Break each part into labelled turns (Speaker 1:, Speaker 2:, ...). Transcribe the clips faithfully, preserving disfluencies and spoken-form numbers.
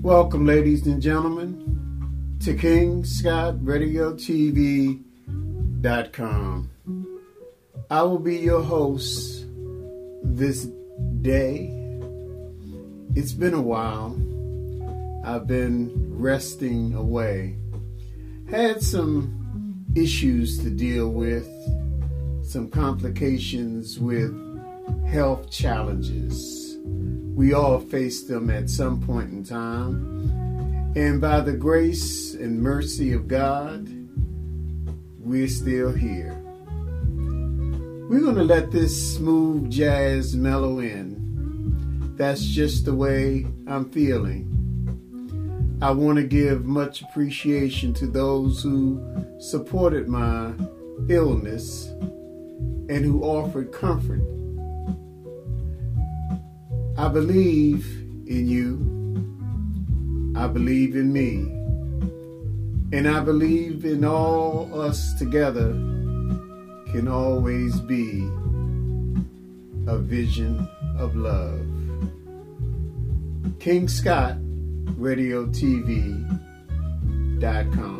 Speaker 1: Welcome, ladies and gentlemen, to King Scott Radio T V dot com. I will be your host this day. It's been a while. I've been resting away. Had some issues to deal with, some complications with health challenges. We all face them at some point in time. And by the grace and mercy of God, we're still here. We're going to let this smooth jazz mellow in. That's just the way I'm feeling. I want to give much appreciation to those who supported my illness and who offered comfort. I believe in you. I believe in me. And I believe in all us together can always be a vision of love. King Scott Radio T V dot com.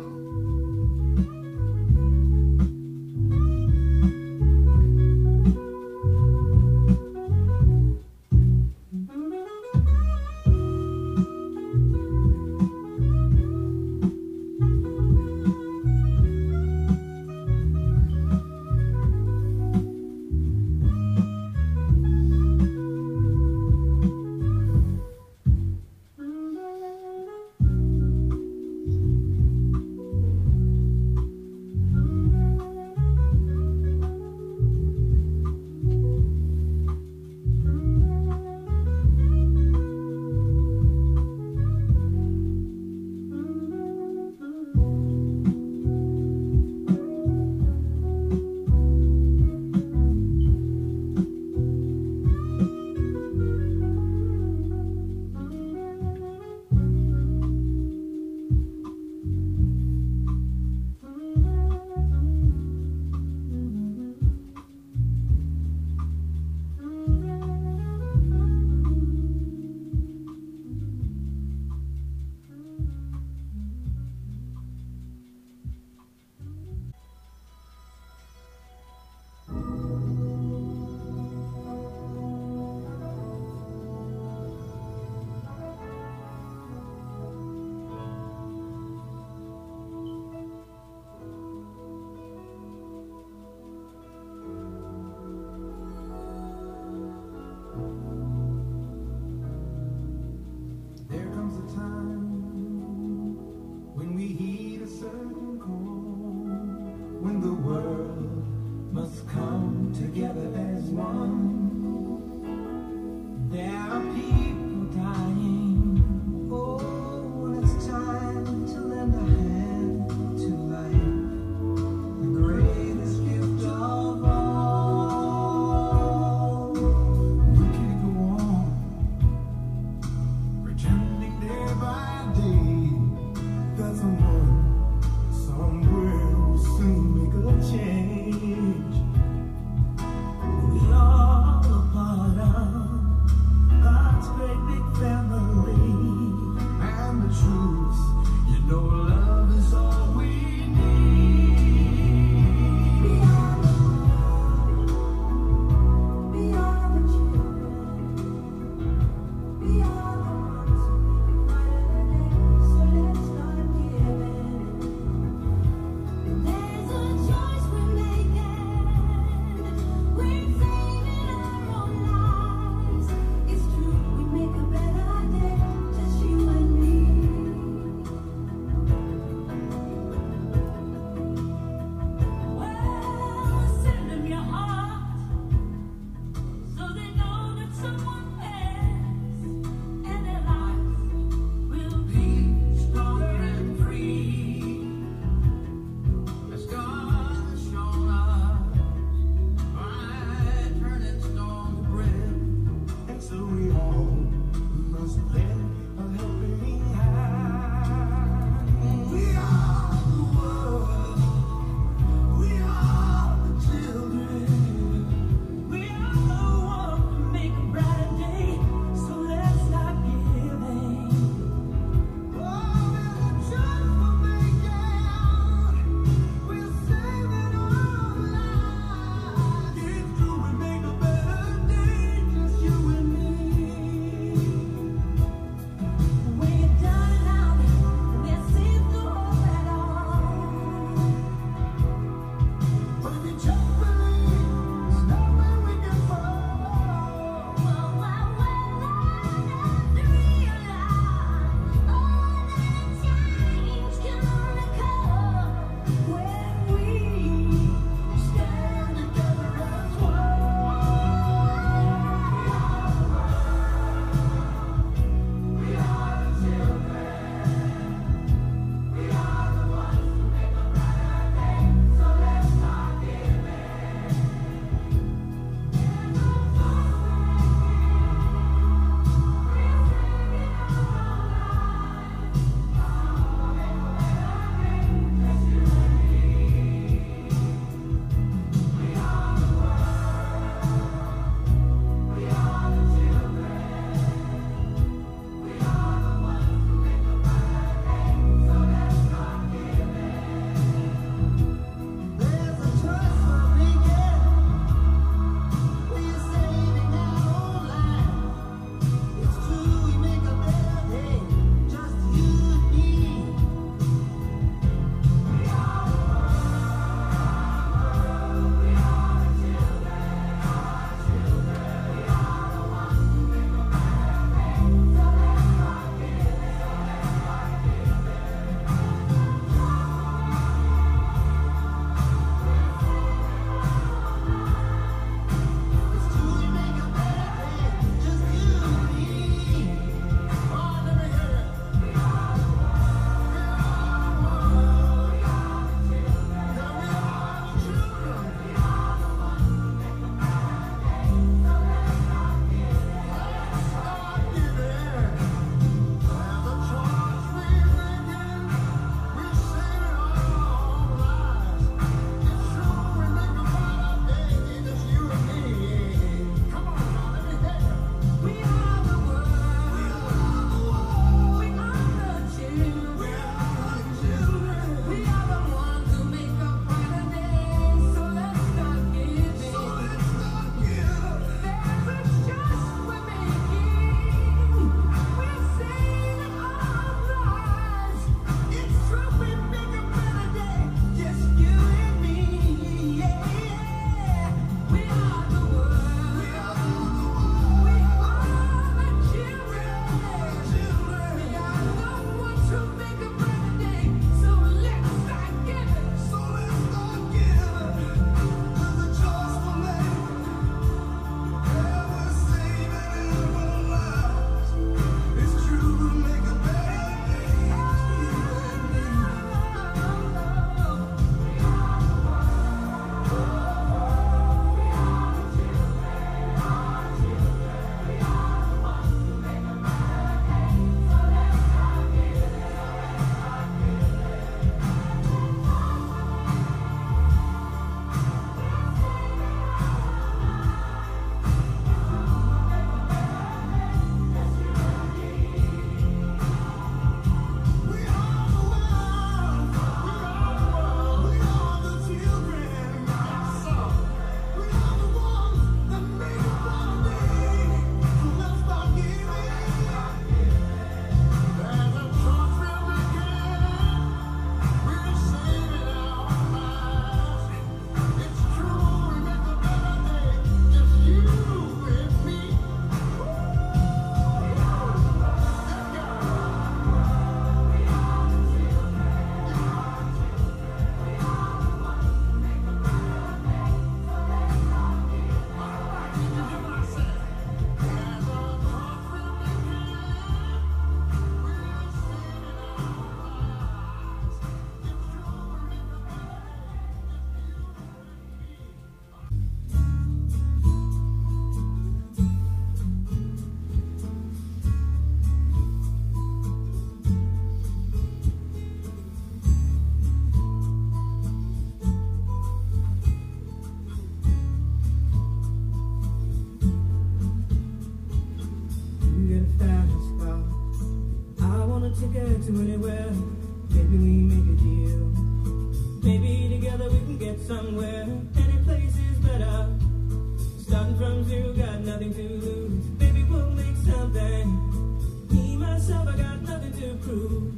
Speaker 2: to get to anywhere. Maybe we make a deal. Maybe together we can get somewhere. Any place is better. Starting from zero, got nothing to lose. Baby, we'll make something. Me, myself, I got nothing to prove.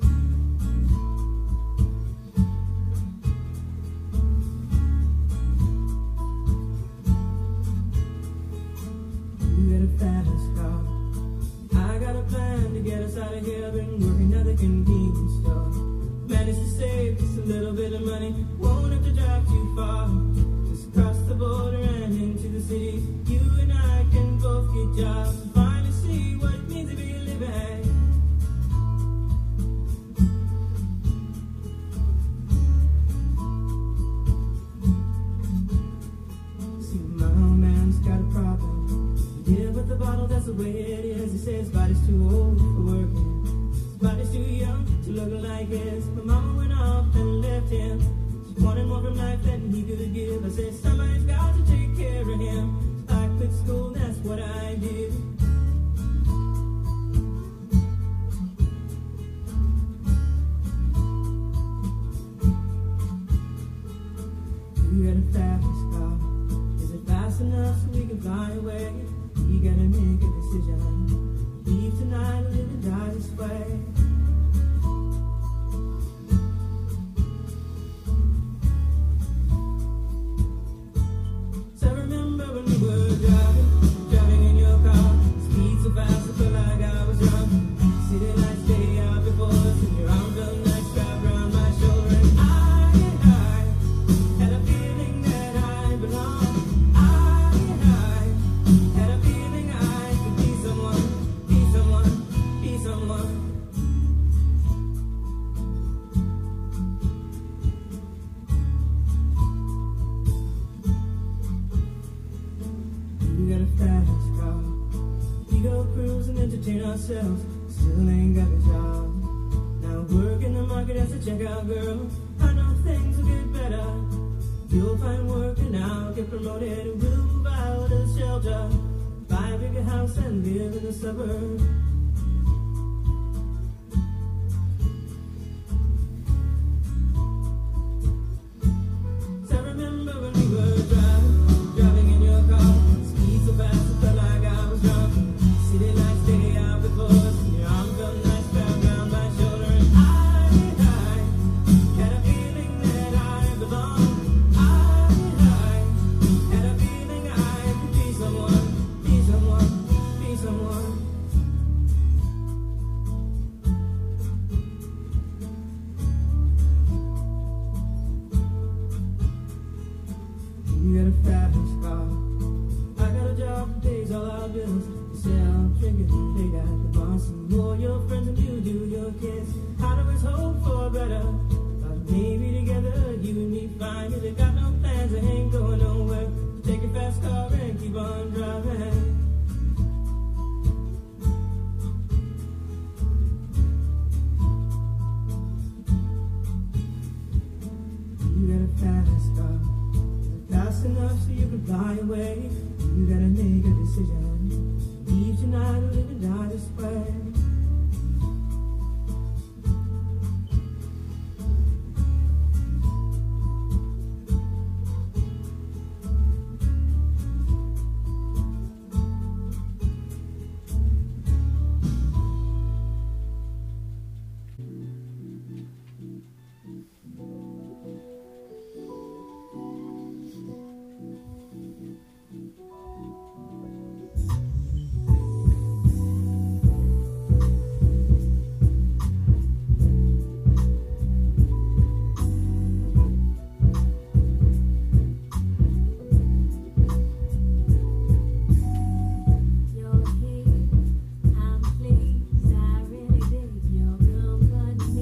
Speaker 2: You got a fast car. I got a plan to get us out of here. Been working at the convenience store. Managed to save just a little bit of money. Won't have to drive too far. Just cross the border and into the city. You and I can both get jobs and finally see what it means to be living. See, my old man's got a problem. Yeah, but the bottle, that's the way it is. He says his body's too old for working. His body's too young to look like his. My mama went off and left him. She wanted more from life than he could give. I said, somebody's got to take care of him. So I quit school, that's what I did. You got a fast car. Is it fast enough so we can fly away? You gotta make a decision. Leave tonight or live and die this way. So I remember when we were driving, driving in your car. Speed so fast I felt like I was drunk. City lights stay out before us, and your arm felt nice wrapped around my shoulder. And I, I had a feeling that I belonged. I, I had a feeling I could be someone, be someone, be someone. You got a fast car. We go cruise and entertain ourselves. Still ain't got a job. Now work in the market as a checkout girl. I know things will get better. You'll find work and I'll get promoted. And we'll move out of the shelter. Buy a bigger house and live in the suburbs. So I remember when we were driving, driving in your car. Speed so fast I felt like I was drunk. City lights stay out before us, and your arm felt nice wrapped around my shoulder. And I, I had a feeling that I belonged. I, I had a feeling I could be someone, be someone, be someone. You got a fast car. I got a job that pays all our bills. You sell, drink it, play at the bar. Some more your friends and you do your kids. I'd always hope for better. But maybe together you and me find it. They got no plans, I ain't going nowhere. Take your fast car and keep on driving. You got a fast car. Fast enough so you can fly away. You gotta make a decision. Leave tonight or live and die this way.
Speaker 3: You're here, I'm pleased, I really dig your company.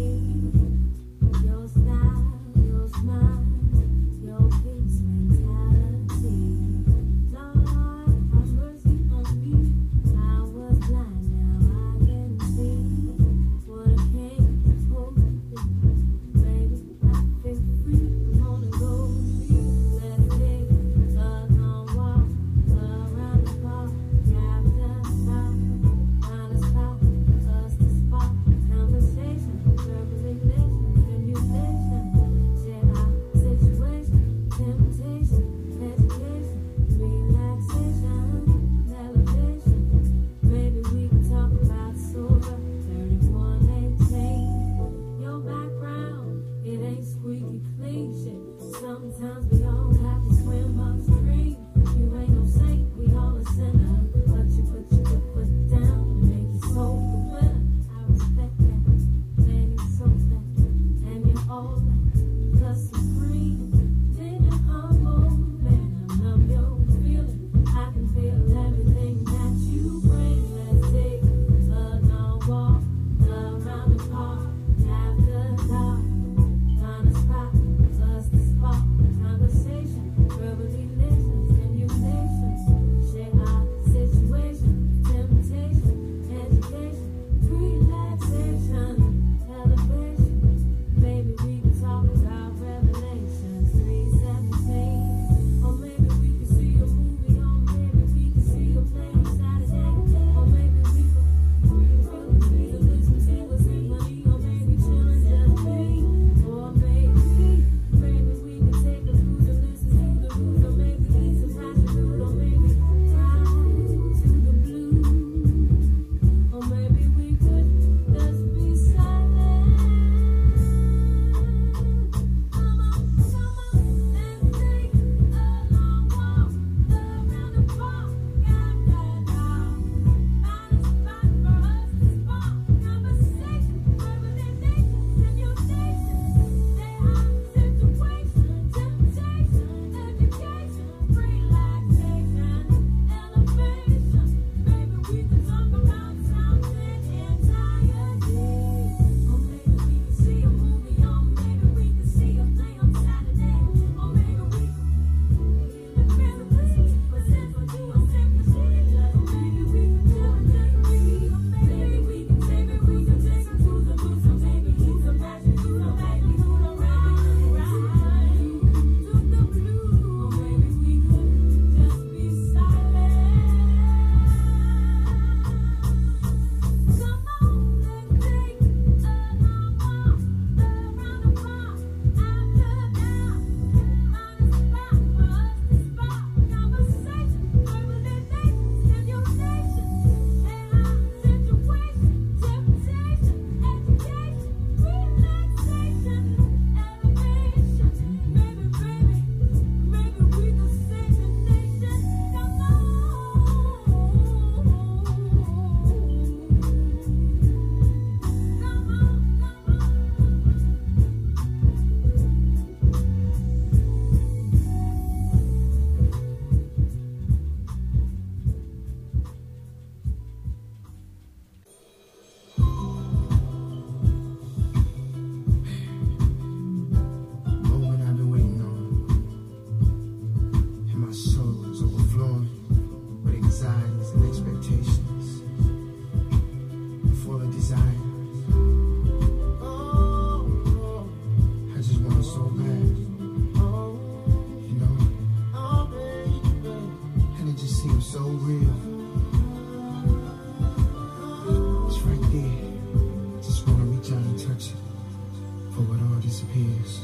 Speaker 2: Rest in peace.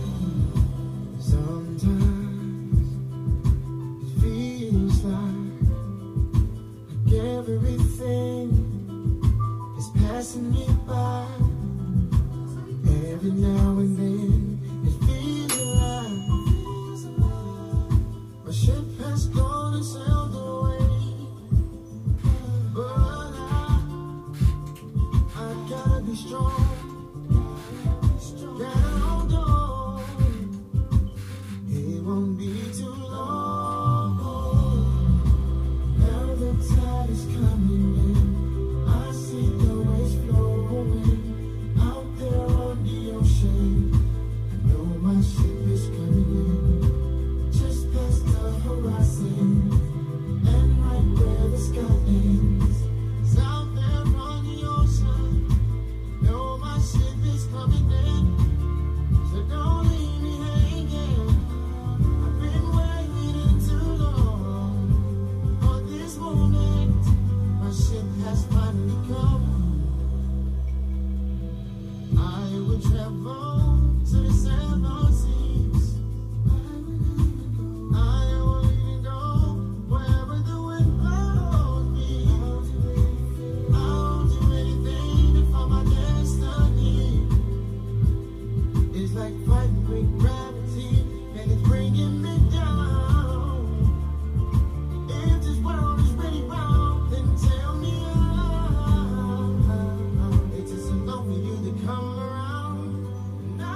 Speaker 2: Sometimes it feels like, like everything is passing me by. Every now and then it feels alive. My ship has gone and sailed away, but I, I gotta be strong. Gotta hold on. It won't be too long. Now the tide is coming in. I see the waves flowing out there on the ocean. I know my ship is coming in, just past the horizon, and right where the sky ends, it's out there on the ocean. Know my ship is coming in, so don't leave me hanging. I've been waiting too long for this moment. My ship has finally come. I will travel to the seven seas. I will even go wherever the wind blows me. I'll do anything to find my destiny. It's like fighting with gravity, and it's bringing me down. If this world is really round, then tell me how. It's just enough for you to come around. No,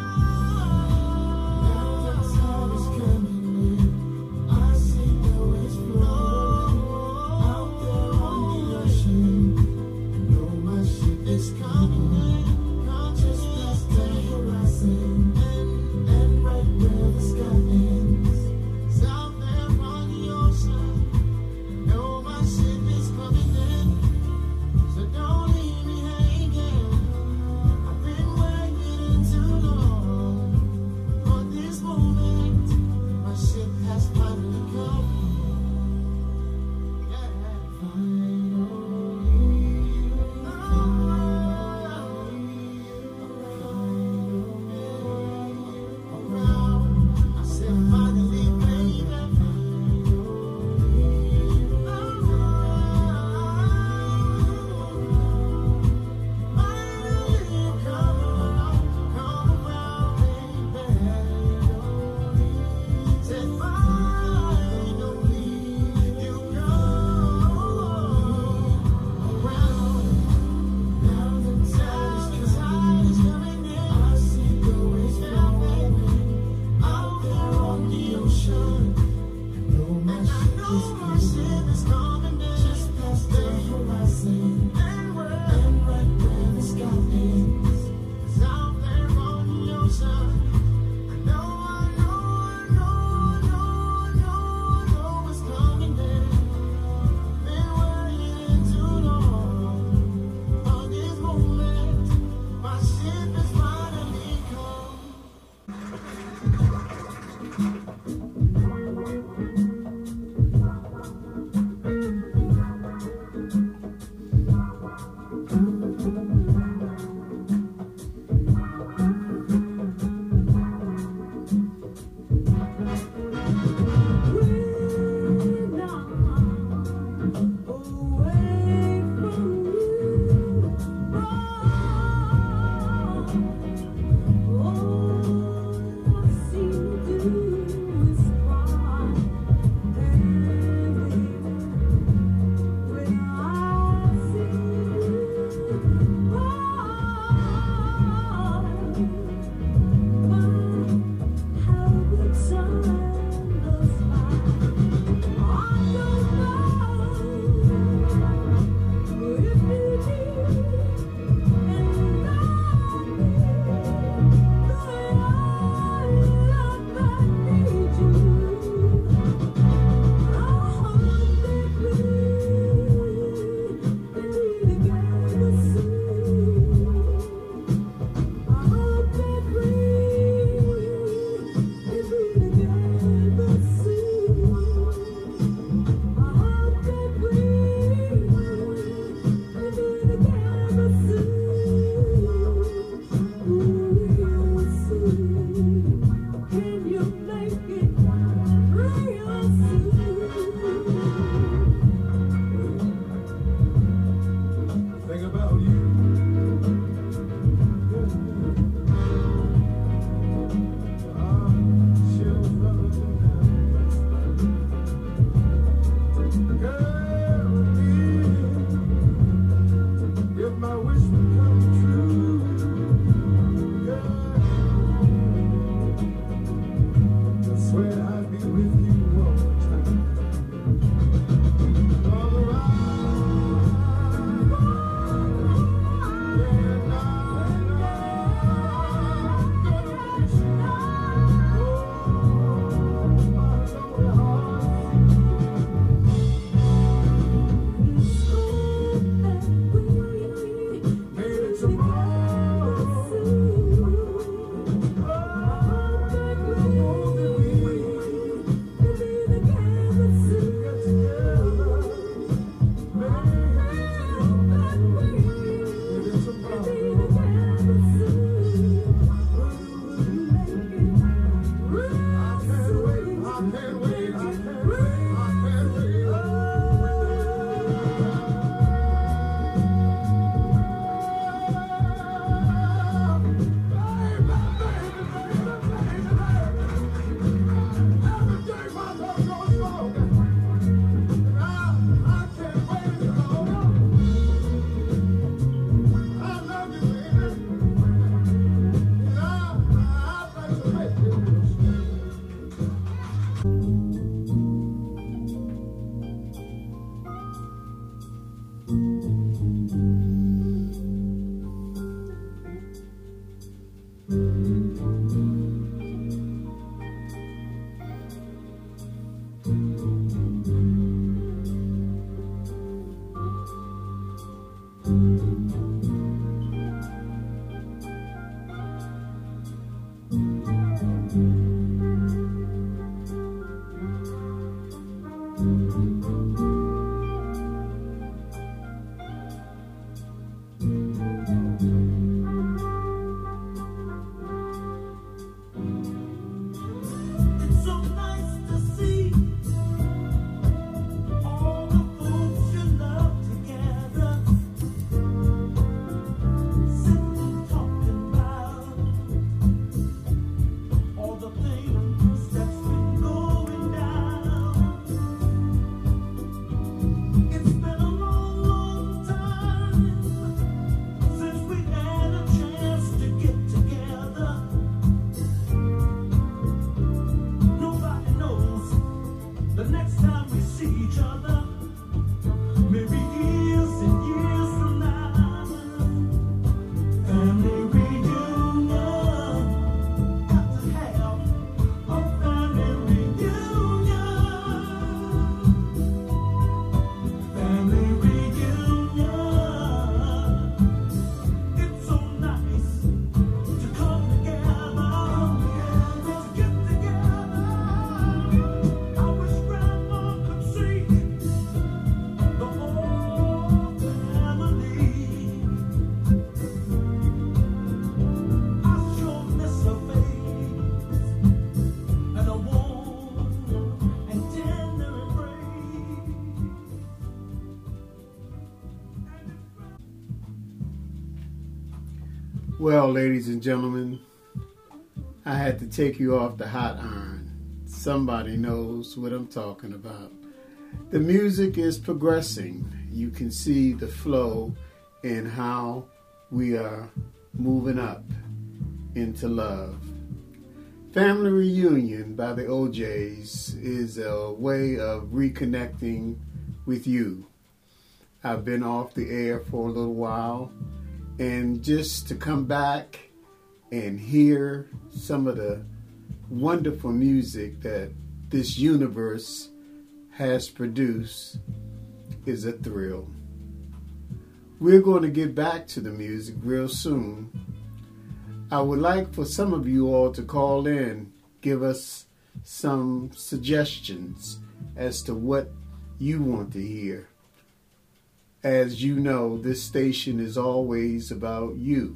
Speaker 1: Well, ladies and gentlemen, I had to take you off the hot iron. Somebody knows what I'm talking about. The music is progressing. You can see the flow and how we are moving up into love. Family Reunion by the O Js is a way of reconnecting with you. I've been off the air for a little while, and just to come back and hear some of the wonderful music that this universe has produced is a thrill. We're going to get back to the music real soon. I would like for some of you all to call in, give us some suggestions as to what you want to hear. As you know, this station is always about you.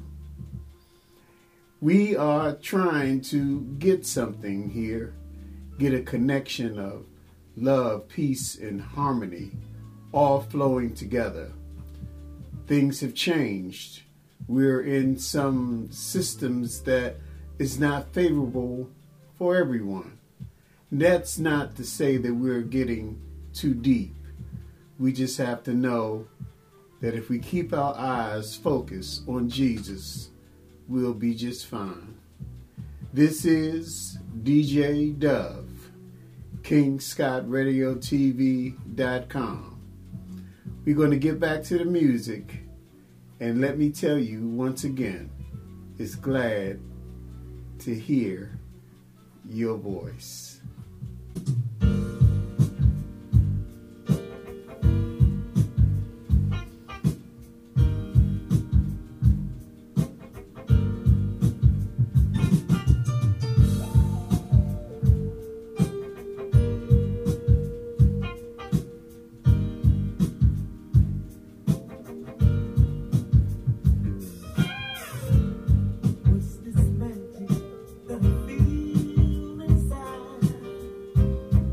Speaker 1: We are trying to get something here, get a connection of love, peace, and harmony, all flowing together. Things have changed. We're in some systems that is not favorable for everyone. That's not to say that we're getting too deep. We just have to know that if we keep our eyes focused on Jesus, we'll be just fine. This is D J Dove, King Scott Radio T V dot com. We're going to get back to the music. And let me tell you once again, it's glad to hear your voice.
Speaker 2: What's this magic that I feel inside?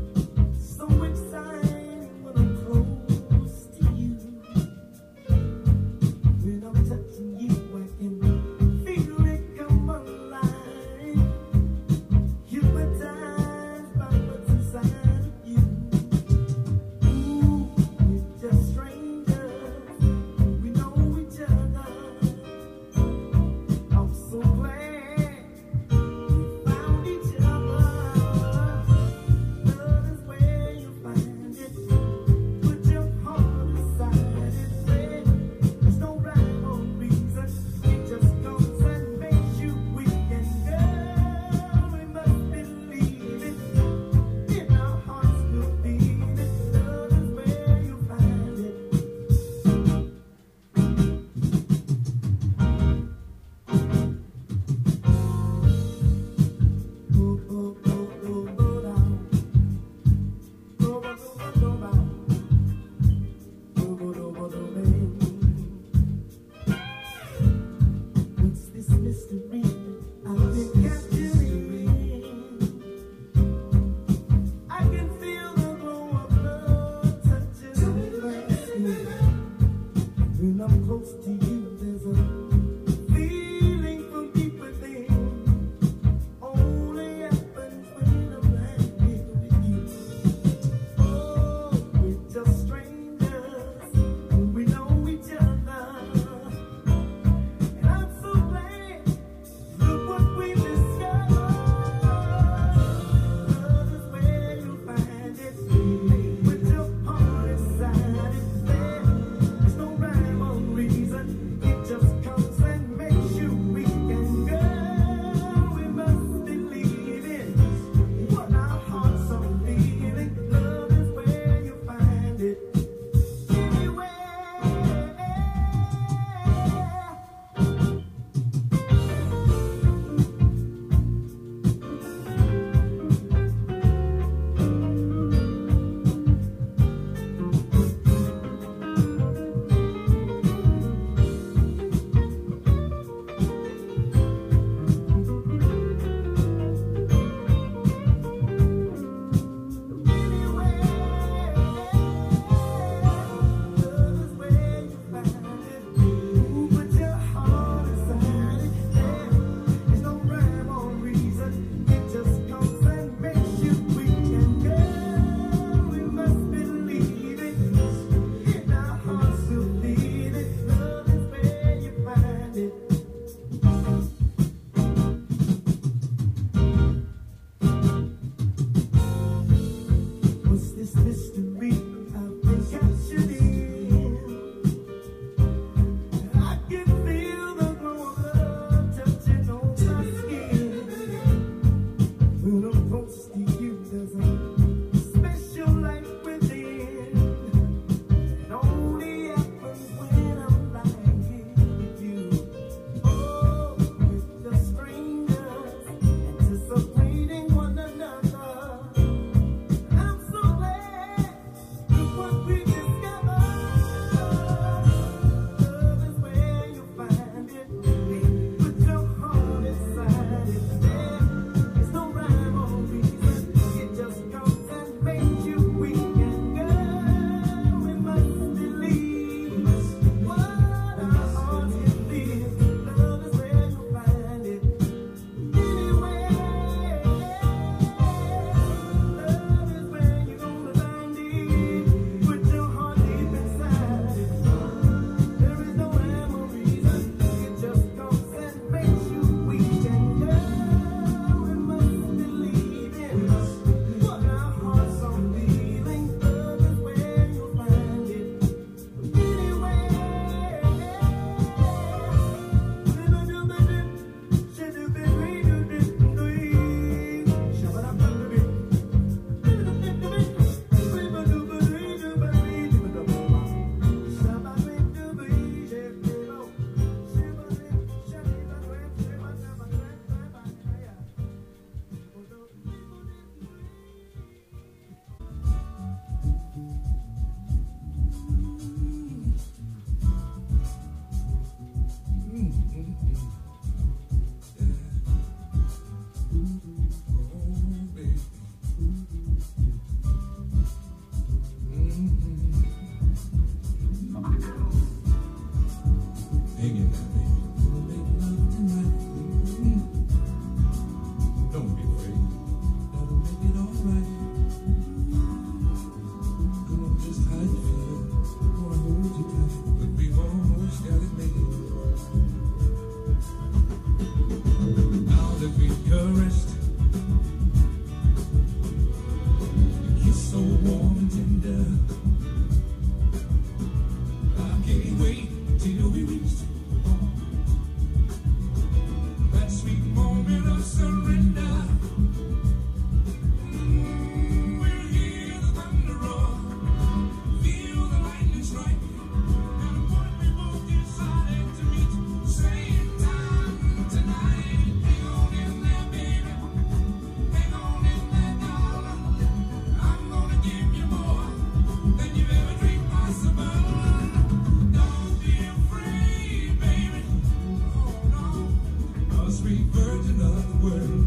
Speaker 2: version of the world.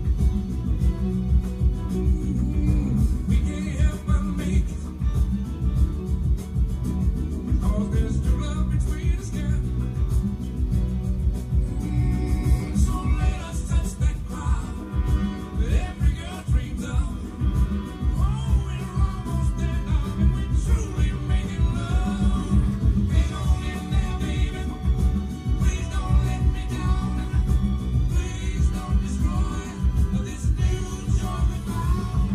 Speaker 2: We can't help but make it, 'cause there's true love between us now. So let us touch that cloud that every girl dreams of. Oh, we're almost there now, and we're truly making love. Hang on in there, baby. Please don't let me down. Please don't destroy this new joy we found.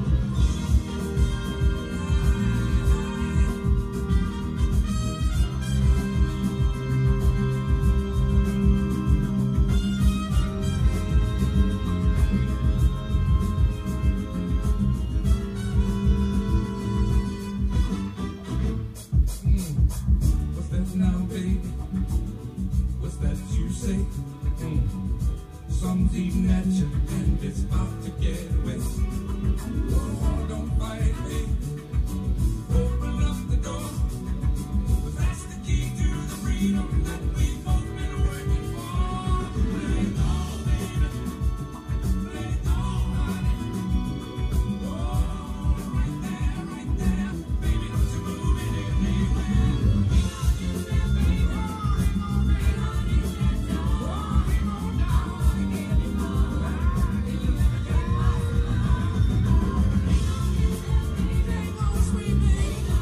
Speaker 2: What's that now, baby? What's that you say? Mm. Something's eating at you and it's about to get away. Oh, don't fight, baby. Open up the door. 'Cause that's the key to the freedom that we've both been working for. Let it go, baby. Let it go, honey. Oh, right there, right there. Baby, don't you move it anywhere. Sweet baby.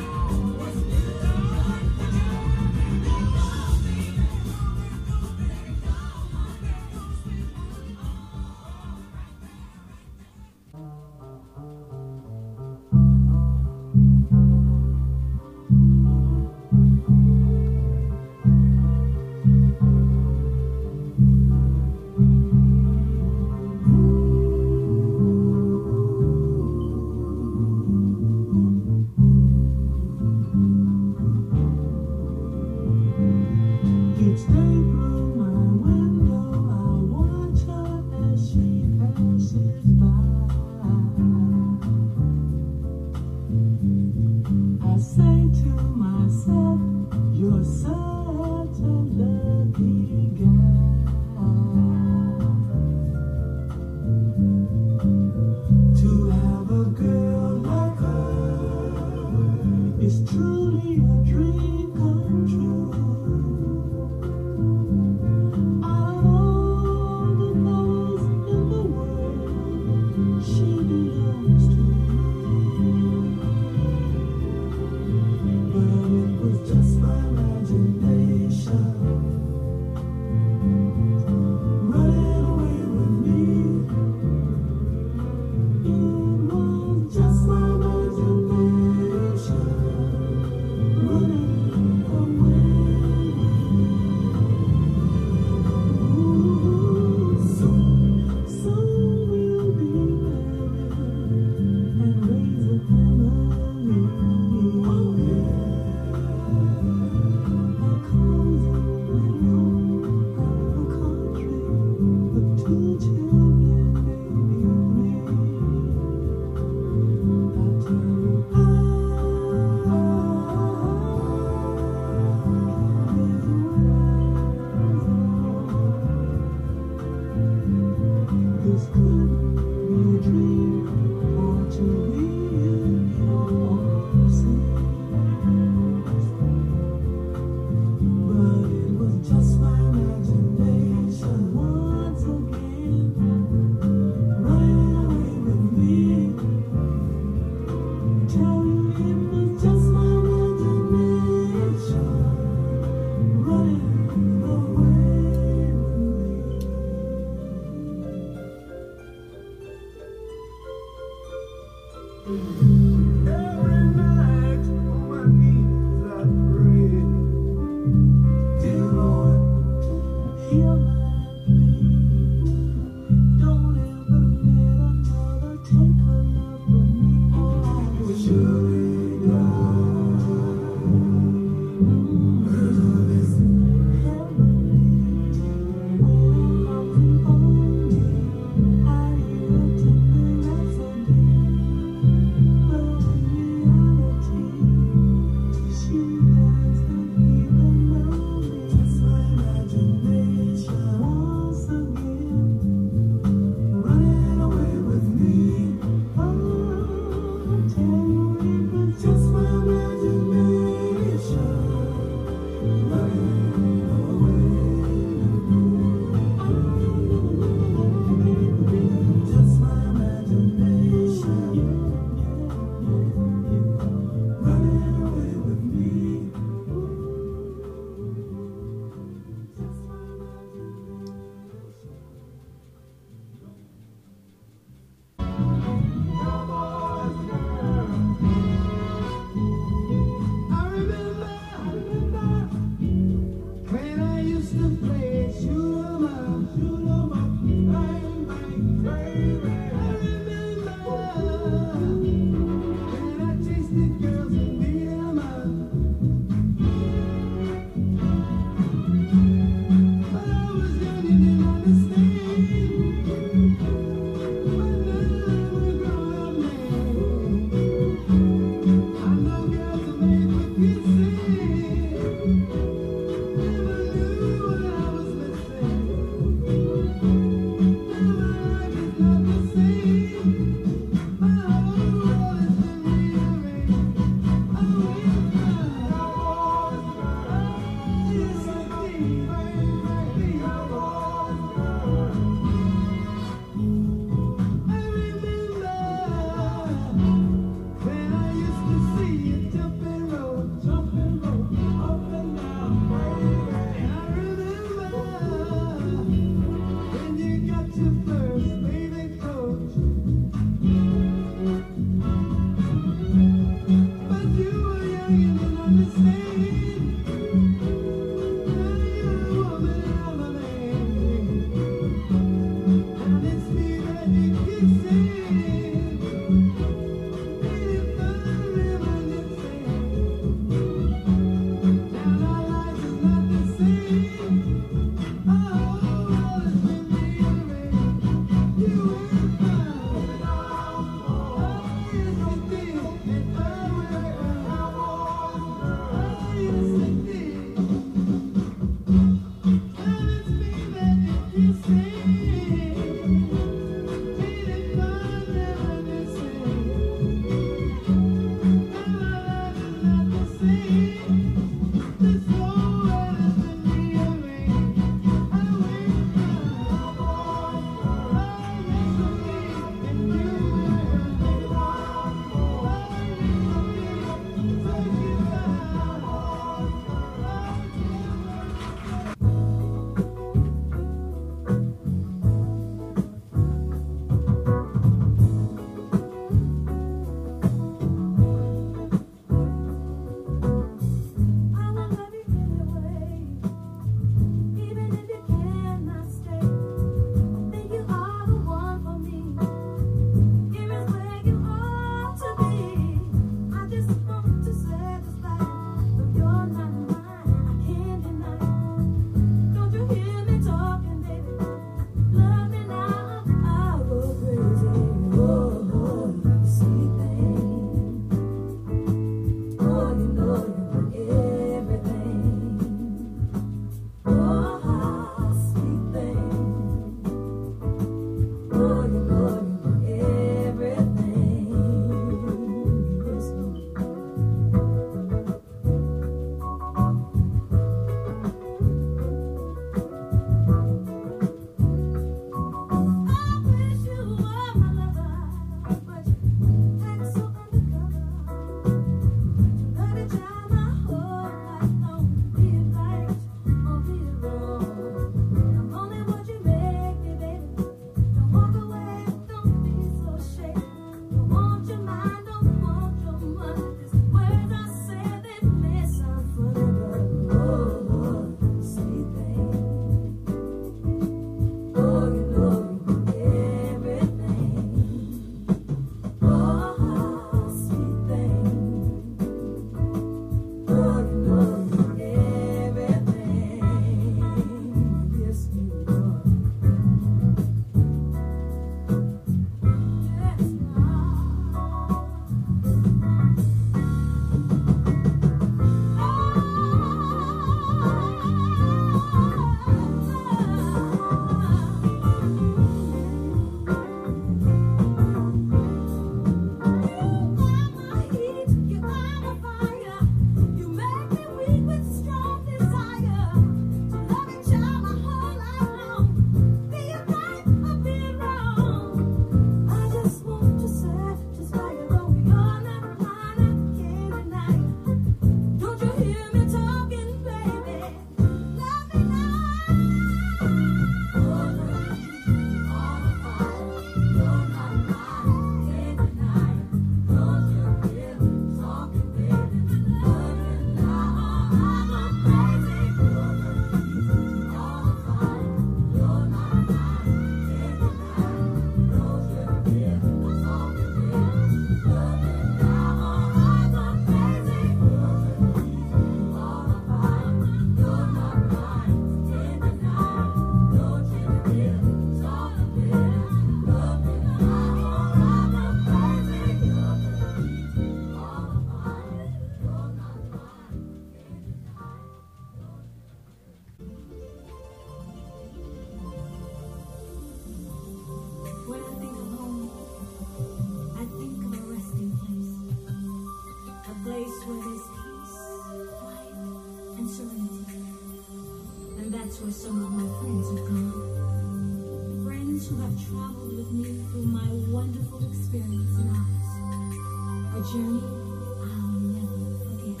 Speaker 3: that's where some of my friends have gone. Friends who have traveled with me through my wonderful experience in Oz. A journey I'll never forget.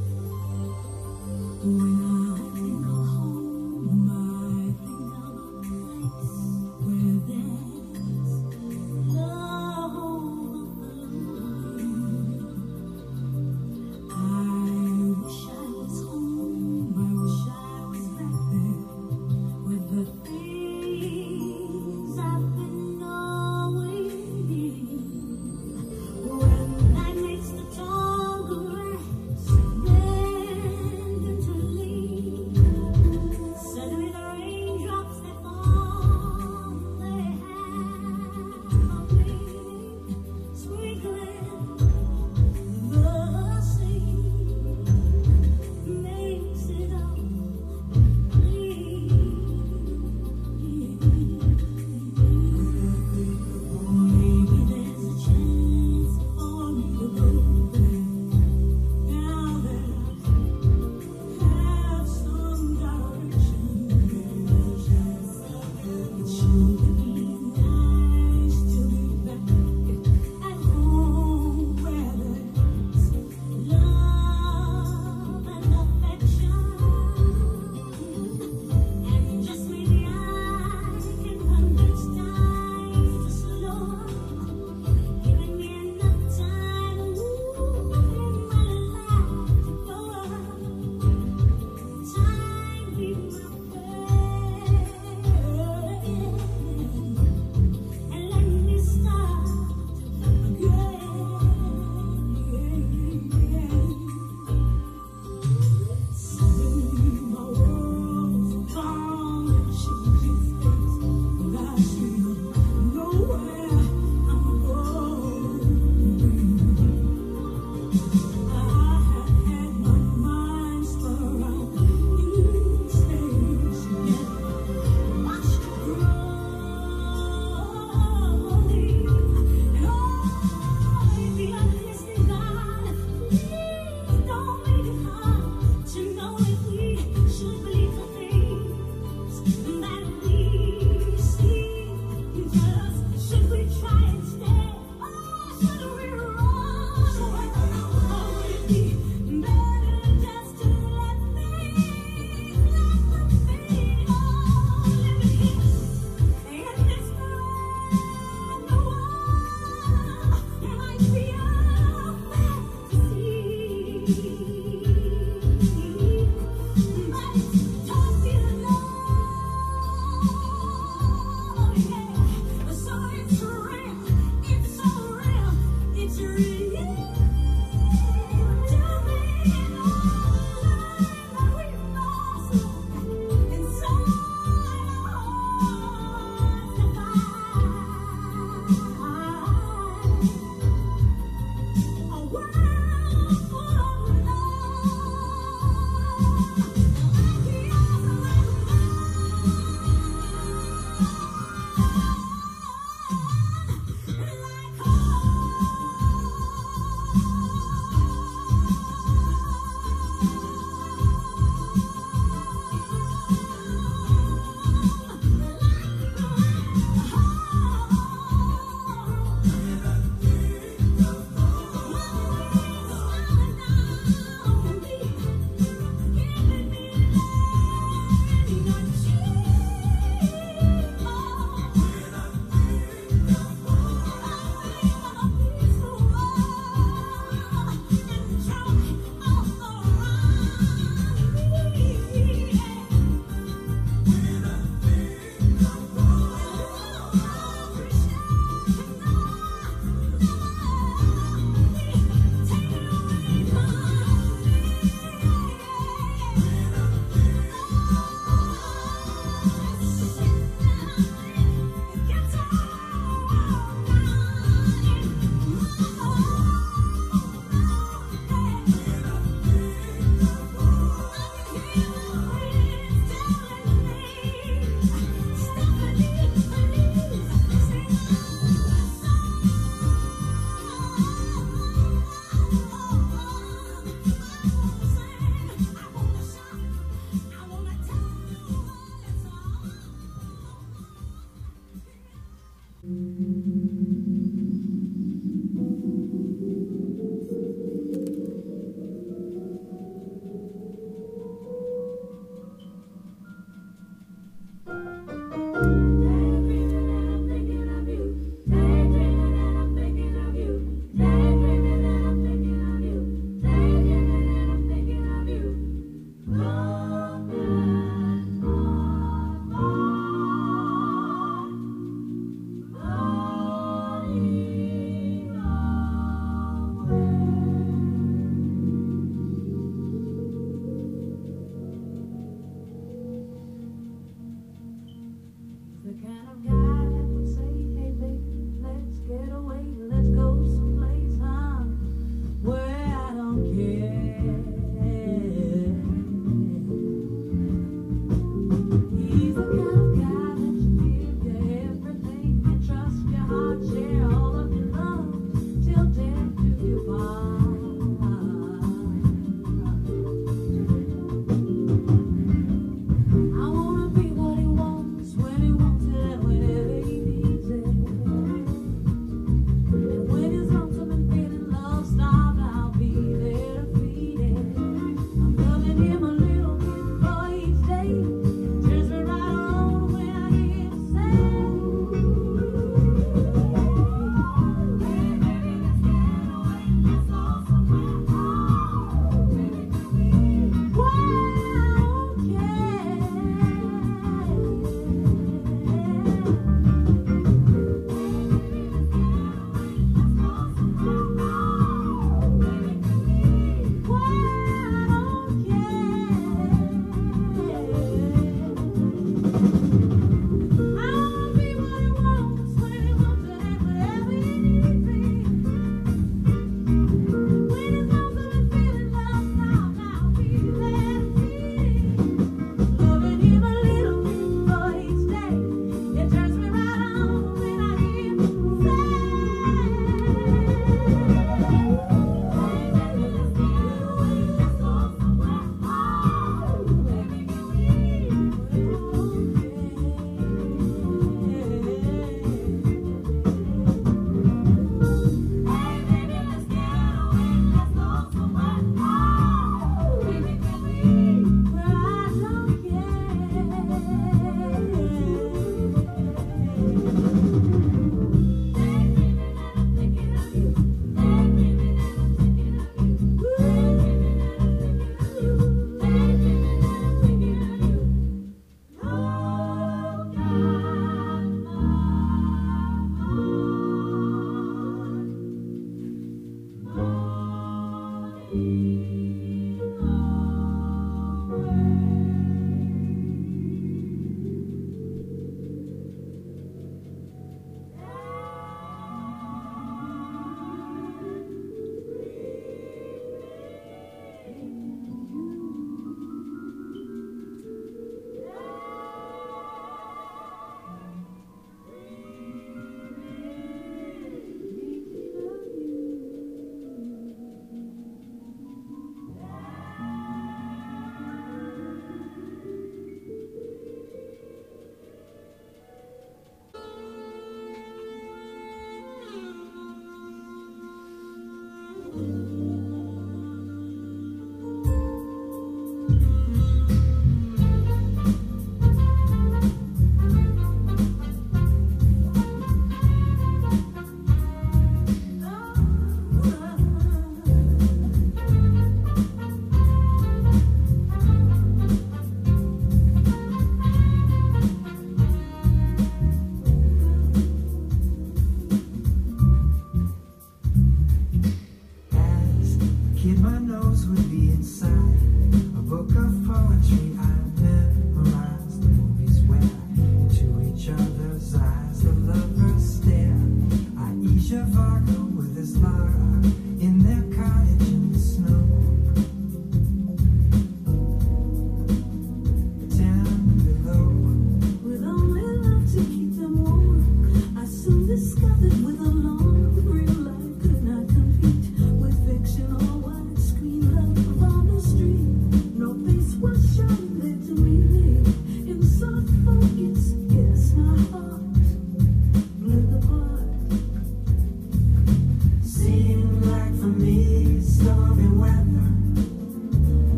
Speaker 3: When I think of home, I think of a place where there's love overflowing. I wish I was home, I wish I was back there with the things I've been knowing. When night makes the tall grass bend into leaves.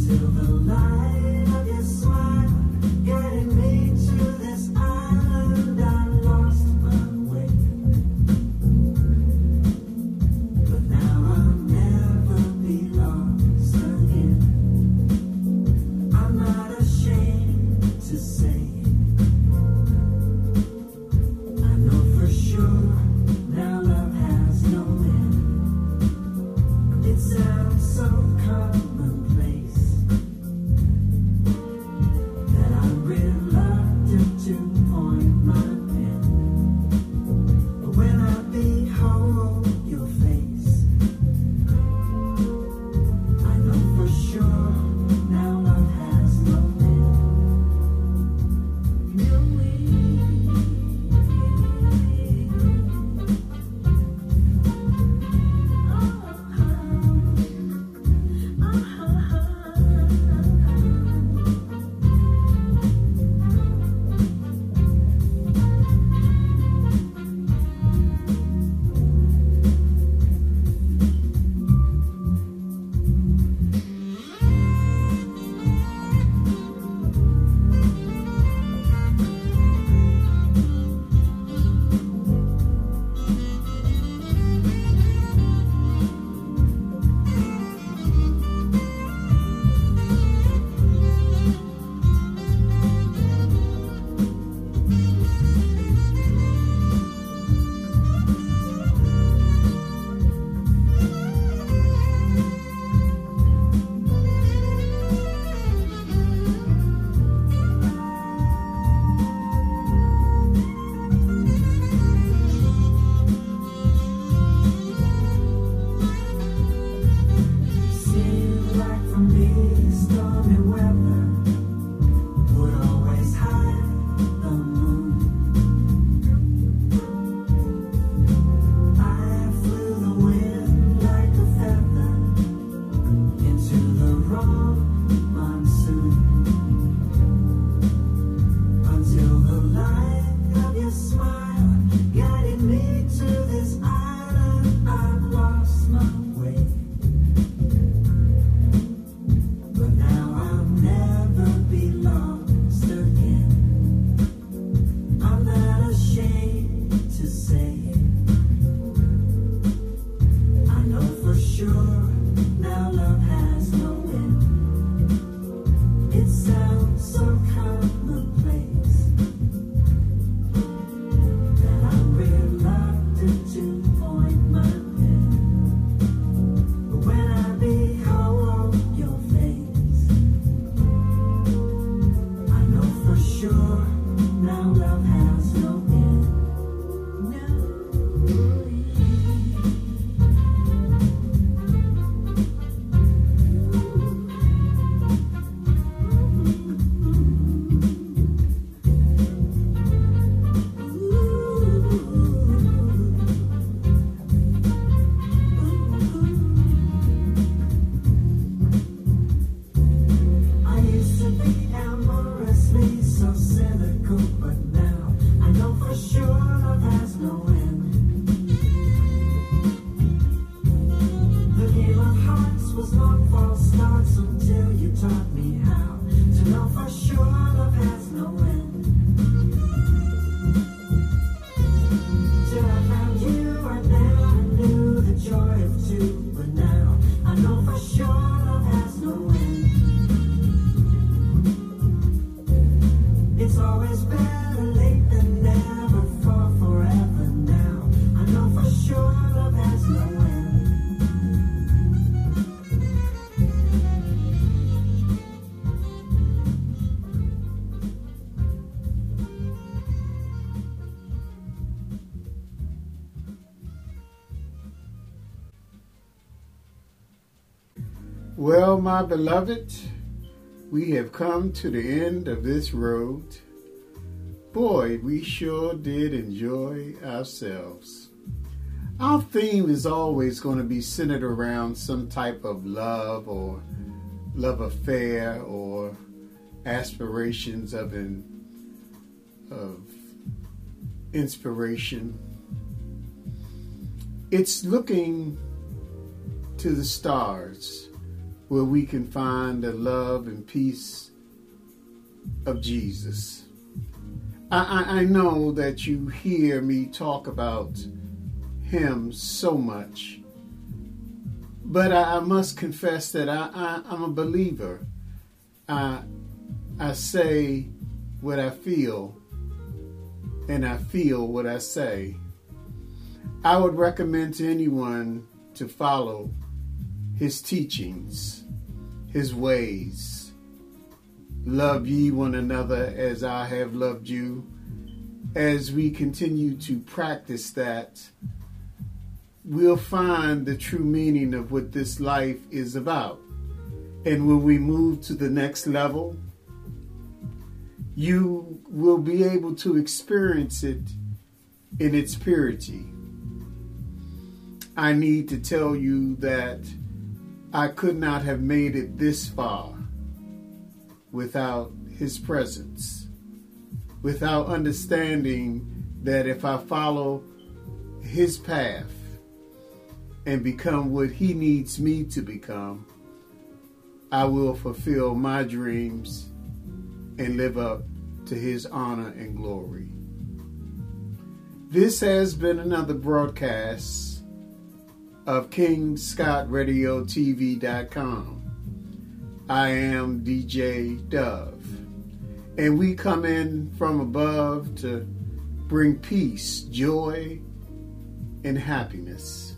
Speaker 1: Well, my beloved, we have come to the end of this road. Boy, we sure did enjoy ourselves. Our theme is always going to be centered around some type of love or love affair or aspirations of an of inspiration. It's looking to the stars where we can find the love and peace of Jesus. I, I, I know that you hear me talk about him so much, but I, I must confess that I, I, I'm a believer. I, I say what I feel, and I feel what I say. I would recommend to anyone to follow his teachings, his ways. Love ye one another as I have loved you. As we continue to practice that, we'll find the true meaning of what this life is about. And when we move to the next level, you will be able to experience it in its purity. I need to tell you that I could not have made it this far without his presence, without understanding that if I follow his path and become what he needs me to become, I will fulfill my dreams and live up to his honor and glory. This has been another broadcast of King Scott Radio T V dot com. I am D J Dove, and we come in from above to bring peace, joy, and happiness.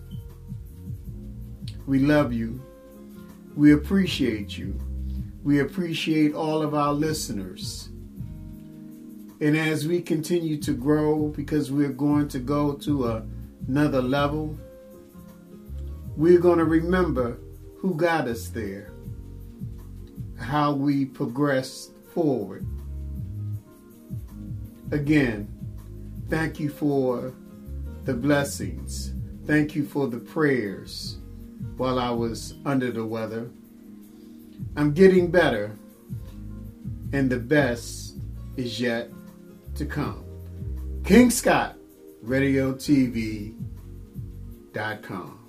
Speaker 1: We love you. We appreciate you. We appreciate all of our listeners. And as we continue to grow, because we're going to go to a, another level, we're going to remember who got us there, how we progressed forward. Again, thank you for the blessings. Thank you for the prayers while I was under the weather. I'm getting better, and the best is yet to come. King Scott Radio T V dot com.